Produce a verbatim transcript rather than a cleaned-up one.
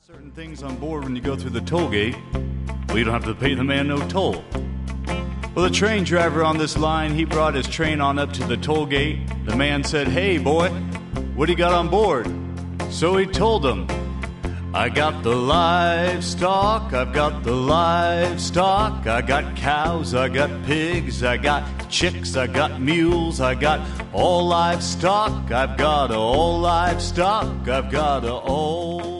Certain things on board when you go through the toll gate, well, you don't have to pay the man no toll. Well, the train driver on this line, he brought his train on up to the toll gate. The man said, "Hey, boy, what do you got on board?" So he told him, "I got the livestock, I've got the livestock. I got cows, I got pigs, I got chicks, I got mules, I got all livestock. I've got all livestock, I've got all